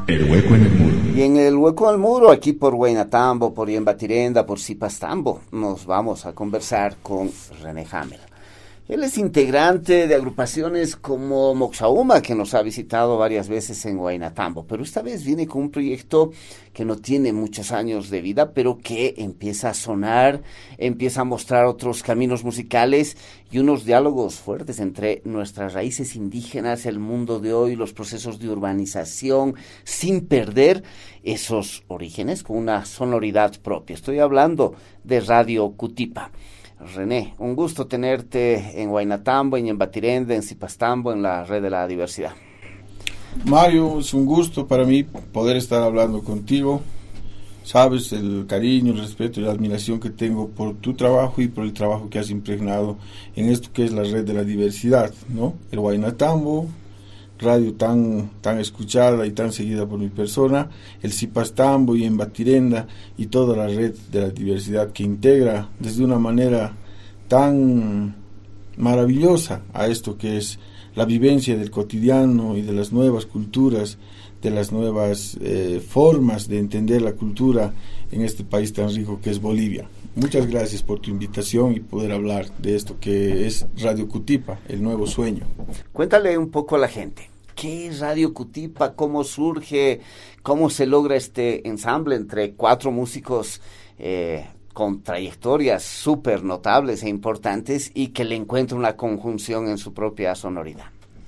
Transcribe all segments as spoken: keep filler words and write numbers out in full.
El hueco en el muro. Y en el hueco al muro, aquí por Huaynatambo, por Yembatirenda, por Sipastambo, nos vamos a conversar con René Hamel. Él es integrante de agrupaciones como Moxauma, que nos ha visitado varias veces en Huaynatambo, pero esta vez viene con un proyecto que no tiene muchos años de vida, pero que empieza a sonar, empieza a mostrar otros caminos musicales y unos diálogos fuertes entre nuestras raíces indígenas, el mundo de hoy, los procesos de urbanización, sin perder esos orígenes, con una sonoridad propia. Estoy hablando de Radio Cutipa. René, un gusto tenerte en Huaynatambo, en Yembatirenda, en Sipastambo, en la Red de la Diversidad. Mario, es un gusto para mí poder estar hablando contigo. Sabes el cariño, el respeto y la admiración que tengo por tu trabajo y por el trabajo que has impregnado en esto que es la Red de la Diversidad, ¿no? El Huaynatambo, radio tan tan escuchada y tan seguida por mi persona, el Sipastambo y Yembatirenda y toda la red de la diversidad que integra desde una manera tan maravillosa a esto que es la vivencia del cotidiano y de las nuevas culturas, de las nuevas eh, formas de entender la cultura en este país tan rico que es Bolivia. Muchas gracias por tu invitación y poder hablar de esto que es Radio Cutipa, el nuevo sueño. Cuéntale un poco a la gente, ¿qué es Radio Cutipa? ¿Cómo surge? ¿Cómo se logra este ensamble entre cuatro músicos eh, con trayectorias súper notables e importantes y que le encuentra una conjunción en su propia sonoridad?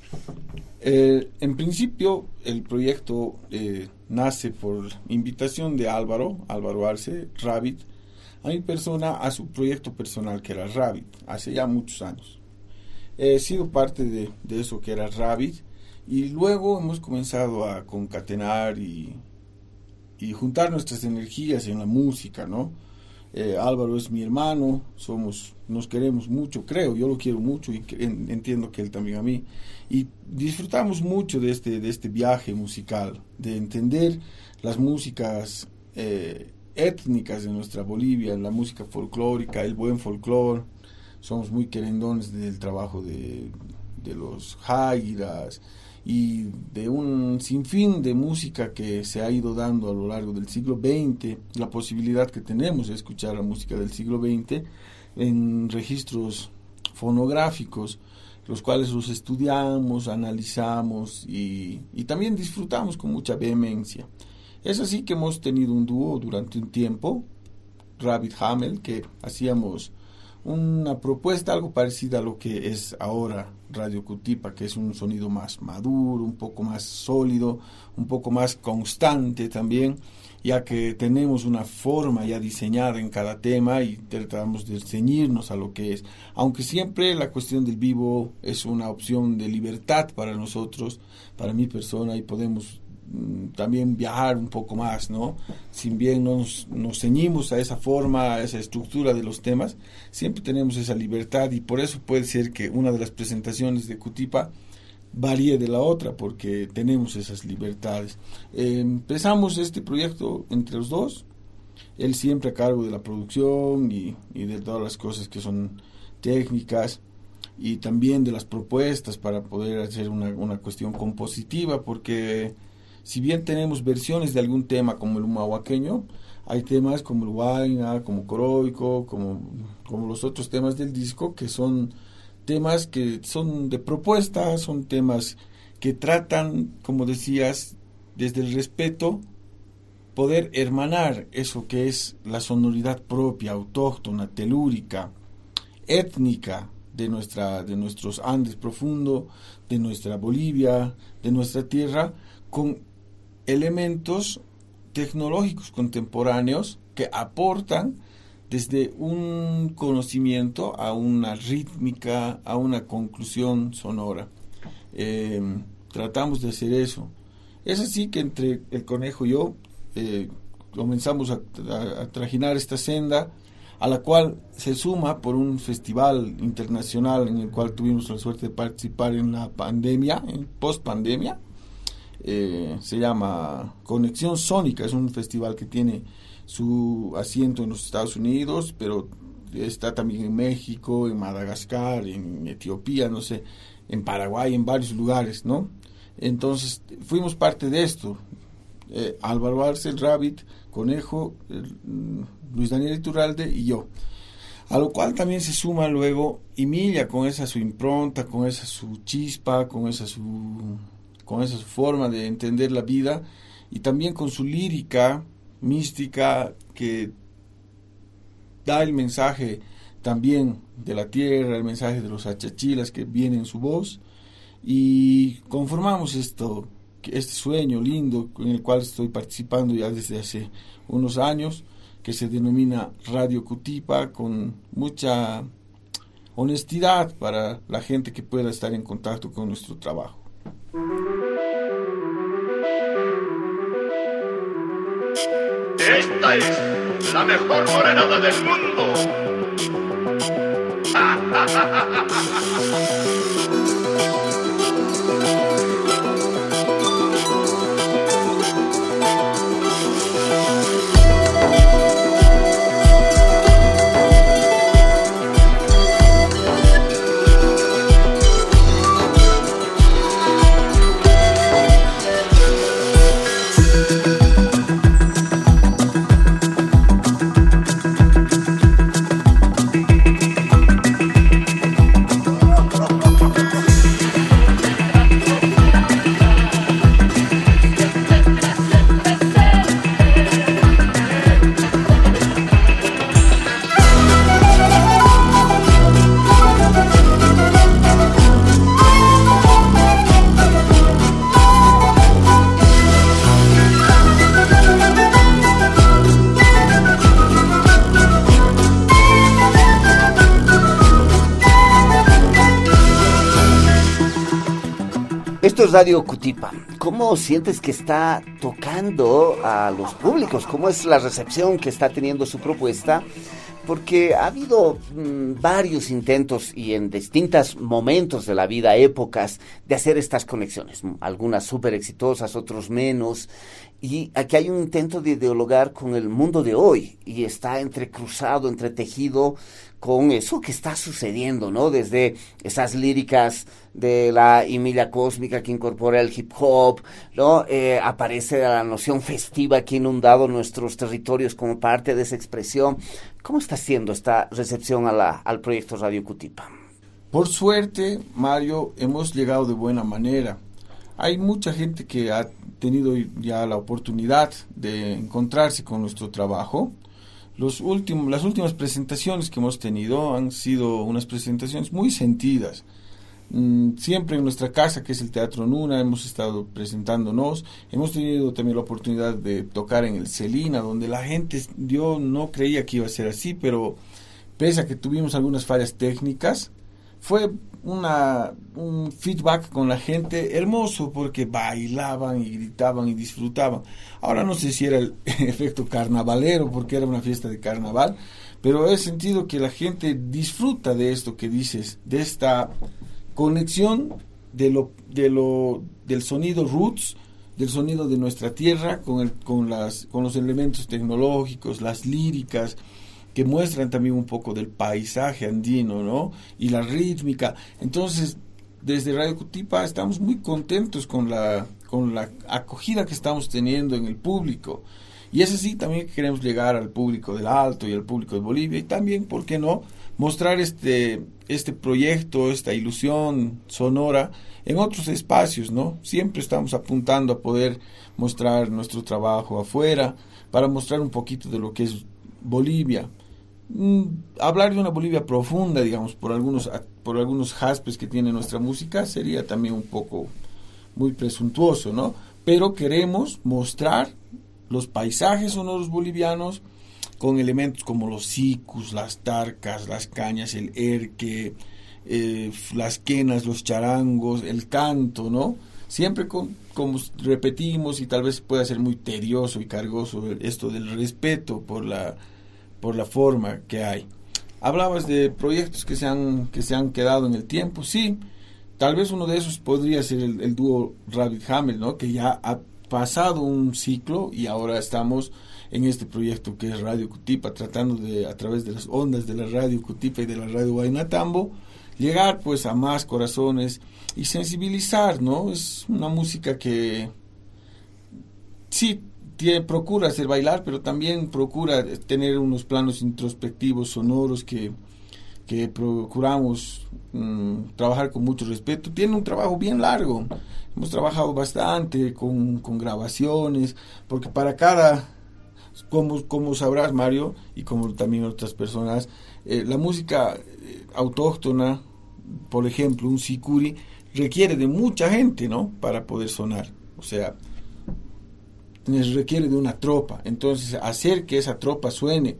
Eh, en principio, el proyecto eh, nace por invitación de Álvaro, Álvaro Arce, Rabbit, a mi persona, a su proyecto personal que era Rabbit, hace ya muchos años. He sido parte de, de eso que era Rabbit y luego hemos comenzado a concatenar y, y juntar nuestras energías en la música, ¿no? Eh, Álvaro es mi hermano, somos, nos queremos mucho, creo, yo lo quiero mucho y en, entiendo que él también a mí. Y disfrutamos mucho de este, de este viaje musical, de entender las músicas eh, étnicas de nuestra Bolivia, la música folclórica, el buen folclore. Somos muy querendones del trabajo de, de los jairas y de un sinfín de música que se ha ido dando a lo largo del siglo veinte, la posibilidad que tenemos de escuchar la música del siglo veinte en registros fonográficos, los cuales los estudiamos, analizamos y, y también disfrutamos con mucha vehemencia. Es así que hemos tenido un dúo durante un tiempo, Rabbit Hamel, que hacíamos una propuesta algo parecida a lo que es ahora Radio Cutipa, que es un sonido más maduro, un poco más sólido, un poco más constante también, ya que tenemos una forma ya diseñada en cada tema y tratamos de ceñirnos a lo que es, aunque siempre la cuestión del vivo es una opción de libertad para nosotros, para mi persona, y podemos también viajar un poco más, ¿no? Si bien nos, nos ceñimos a esa forma, a esa estructura de los temas, siempre tenemos esa libertad y por eso puede ser que una de las presentaciones de Cutipa varíe de la otra, porque tenemos esas libertades. Eh, empezamos este proyecto entre los dos, él siempre a cargo de la producción y, y de todas las cosas que son técnicas y también de las propuestas para poder hacer una, una cuestión compositiva, porque si bien tenemos versiones de algún tema como el humahuaqueño, hay temas como el huayna, como coroico, como, como los otros temas del disco, que son temas que son de propuesta, son temas que tratan, como decías, desde el respeto, poder hermanar eso que es la sonoridad propia, autóctona, telúrica, étnica de nuestra, de nuestros Andes profundo, de nuestra Bolivia, de nuestra tierra, con elementos tecnológicos contemporáneos que aportan desde un conocimiento a una rítmica, a una conclusión sonora. Eh, tratamos de hacer eso. Es así que entre el conejo y yo eh, comenzamos a, a, a trajinar esta senda, a la cual se suma por un festival internacional en el cual tuvimos la suerte de participar en la pandemia, en post-pandemia. Eh, se llama Conexión Sónica, es un festival que tiene su asiento en los Estados Unidos, pero está también en México, en Madagascar, en Etiopía, no sé, en Paraguay, en varios lugares, ¿no? Entonces fuimos parte de esto, eh, Álvaro Arce, Rabbit, Conejo, eh, Luis Daniel Iturralde y yo. A lo cual también se suma luego Emilia con esa su impronta, con esa su chispa, con esa su, con esa su forma de entender la vida, y también con su lírica mística que da el mensaje también de la tierra, el mensaje de los achachilas que viene en su voz, y conformamos esto, este sueño lindo en el cual estoy participando ya desde hace unos años, que se denomina Radio Cutipa, con mucha honestidad para la gente que pueda estar en contacto con nuestro trabajo. Esta es la mejor morenada del mundo. Esto es Radio Cutipa. ¿Cómo sientes que está tocando a los públicos? ¿Cómo es la recepción que está teniendo su propuesta? Porque ha habido mmm, varios intentos y en distintos momentos de la vida, épocas, de hacer estas conexiones. Algunas súper exitosas, otros menos. Y aquí hay un intento de dialogar con el mundo de hoy y está entrecruzado, entretejido con eso que está sucediendo, ¿no? Desde esas líricas de la Emilia Cósmica que incorpora el hip hop, ¿no? Eh, aparece la noción festiva que ha inundado nuestros territorios como parte de esa expresión. ¿Cómo está siendo esta recepción a la, al proyecto Radio Cutipa? Por suerte, Mario, hemos llegado de buena manera. Hay mucha gente que ha tenido ya la oportunidad de encontrarse con nuestro trabajo. Los últimos, las últimas presentaciones que hemos tenido han sido unas presentaciones muy sentidas. Mm, siempre en nuestra casa, que es el Teatro Nuna, hemos estado presentándonos. Hemos tenido también la oportunidad de tocar en el Celina, donde la gente, yo no creía que iba a ser así, pero pese a que tuvimos algunas fallas técnicas, fue una un feedback con la gente hermoso, porque bailaban y gritaban y disfrutaban. Ahora no sé si era el efecto carnavalero, porque era una fiesta de carnaval, pero he sentido que la gente disfruta de esto que dices, de esta conexión de lo de lo del sonido roots, del sonido de nuestra tierra con el con las con los elementos tecnológicos, las líricas que muestran también un poco del paisaje andino, ¿no? Y la rítmica. Entonces, desde Radio Cutipa estamos muy contentos con la con la acogida que estamos teniendo en el público. Y es así también que queremos llegar al público del Alto y al público de Bolivia, y también, ¿por qué no?, mostrar este este proyecto, esta ilusión sonora en otros espacios, ¿no? Siempre estamos apuntando a poder mostrar nuestro trabajo afuera, para mostrar un poquito de lo que es Bolivia. Mm, hablar de una Bolivia profunda, digamos, por algunos por algunos jaspes que tiene nuestra música, sería también un poco muy presuntuoso, ¿no? Pero queremos mostrar los paisajes sonoros bolivianos con elementos como los sicus, las tarcas, las cañas, el erque, eh, las quenas, los charangos, el canto, ¿no? Siempre con, como repetimos, y tal vez pueda ser muy tedioso y cargoso esto del respeto por la por la forma que hay. Hablabas de proyectos que se han que se han quedado en el tiempo. Sí, tal vez uno de esos podría ser el, el dúo Rabbit Hamel, ¿no? Que ya ha pasado un ciclo y ahora estamos en este proyecto que es Radio Cutipa, tratando de, a través de las ondas de la Radio Cutipa y de la Radio Huayna Tambo, llegar pues a más corazones y sensibilizar, ¿no? Es una música que sí, tiene, procura hacer bailar, pero también procura tener unos planos introspectivos, sonoros, que, que procuramos um, trabajar con mucho respeto. Tiene un trabajo bien largo, hemos trabajado bastante con, con grabaciones, porque para cada, como, como sabrás, Mario, y como también otras personas, eh, la música eh, autóctona, por ejemplo, un sicuri, requiere de mucha gente, ¿no?, para poder sonar. O sea, requiere de una tropa. Entonces, hacer que esa tropa suene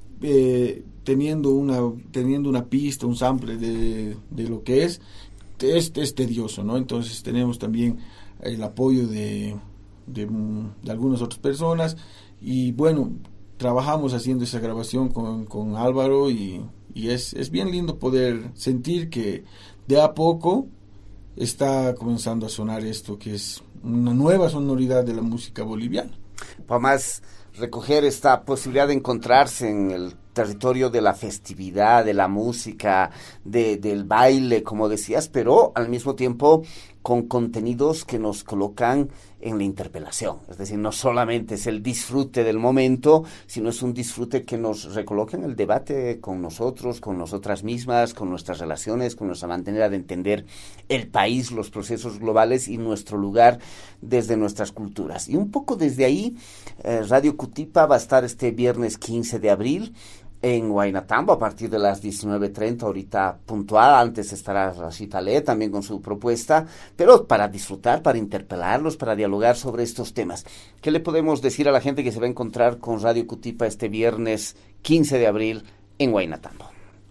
eh, teniendo una teniendo una pista, un sample de, de lo que es, es, es tedioso, ¿no? Entonces, tenemos también el apoyo de, de, de algunas otras personas y, bueno, trabajamos haciendo esa grabación con, con Álvaro y, y es, es bien lindo poder sentir que de a poco está comenzando a sonar esto que es una nueva sonoridad de la música boliviana. Para más recoger esta posibilidad de encontrarse en el territorio de la festividad, de la música, de, del baile, como decías, pero al mismo tiempo con contenidos que nos colocan en la interpelación. Es decir, no solamente es el disfrute del momento, sino es un disfrute que nos recoloca en el debate con nosotros, con nosotras mismas, con nuestras relaciones, con nuestra manera de entender el país, los procesos globales y nuestro lugar desde nuestras culturas. Y un poco desde ahí, eh, Radio Cutipa va a estar este viernes quince de abril en Huaynatambo a partir de las diecinueve treinta, ahorita puntual. Antes estará Rashid Ale también con su propuesta, pero para disfrutar, para interpelarlos, para dialogar sobre estos temas. ¿Qué le podemos decir a la gente que se va a encontrar con Radio Cutipa este viernes quince de abril en Huaynatambo?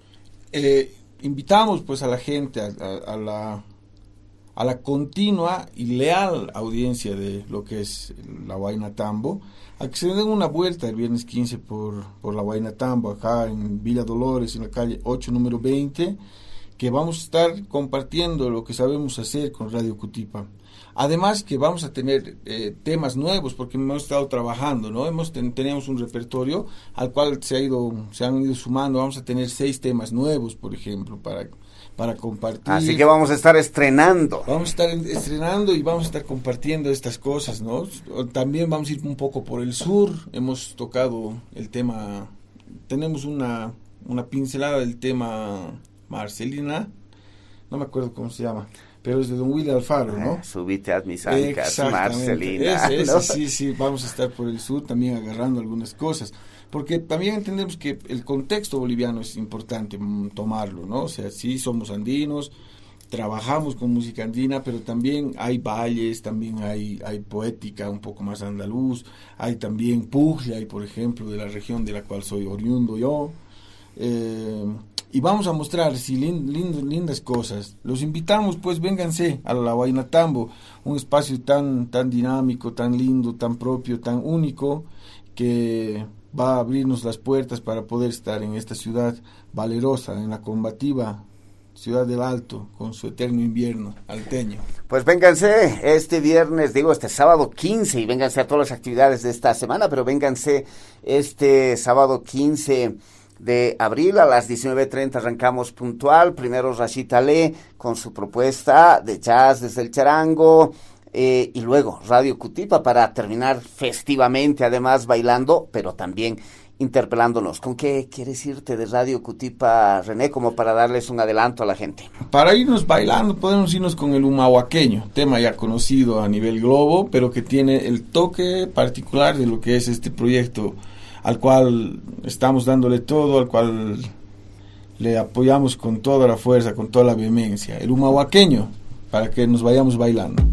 Eh, invitamos pues a la gente a, a, a la a la continua y leal audiencia de lo que es la Huaynatambo, a que se den una vuelta el viernes quince por, por la Huaynatambo, acá en Villa Dolores, en la calle ocho, número veinte, que vamos a estar compartiendo lo que sabemos hacer con Radio Cutipa. Además que vamos a tener eh, temas nuevos, porque hemos estado trabajando, ¿no? Hemos ten, tenemos un repertorio al cual se ha ido, se han ido sumando. Vamos a tener seis temas nuevos, por ejemplo, para para compartir. Así que vamos a estar estrenando. Vamos a estar estrenando y vamos a estar compartiendo estas cosas, ¿no? También vamos a ir un poco por el sur. Hemos tocado el tema, tenemos una una pincelada del tema Marcelina, no me acuerdo cómo se llama, pero es de don Willy Alfaro, ¿no? Eh, subite a mis ancas, Marcelina. Ese, ese, ¿no? sí, sí, vamos a estar por el sur también agarrando algunas cosas, porque también entendemos que el contexto boliviano es importante tomarlo, ¿no? O sea, sí somos andinos, trabajamos con música andina, pero también hay valles, también hay, hay poética un poco más andaluz, hay también puglia, hay por ejemplo de la región de la cual soy oriundo yo, eh, y vamos a mostrar sí, lind, lind, lindas cosas. Los invitamos, pues vénganse a la Huaynatambo, un espacio tan, tan dinámico, tan lindo, tan propio, tan único, que va a abrirnos las puertas para poder estar en esta ciudad valerosa, en la combativa Ciudad del Alto, con su eterno invierno alteño. Pues vénganse este viernes, digo este sábado quince, y vénganse a todas las actividades de esta semana, pero vénganse este sábado quince de abril a las diecinueve treinta, arrancamos puntual. Primero Rashid Ale con su propuesta de jazz desde el charango, eh, y luego Radio Cutipa para terminar festivamente, además bailando, pero también interpelándonos. ¿Con qué quieres irte de Radio Cutipa, René, como para darles un adelanto a la gente? Para irnos bailando podemos irnos con el humahuaqueño, tema ya conocido a nivel globo, pero que tiene el toque particular de lo que es este proyecto al cual estamos dándole todo, al cual le apoyamos con toda la fuerza, con toda la vehemencia, el humahuaqueño, para que nos vayamos bailando.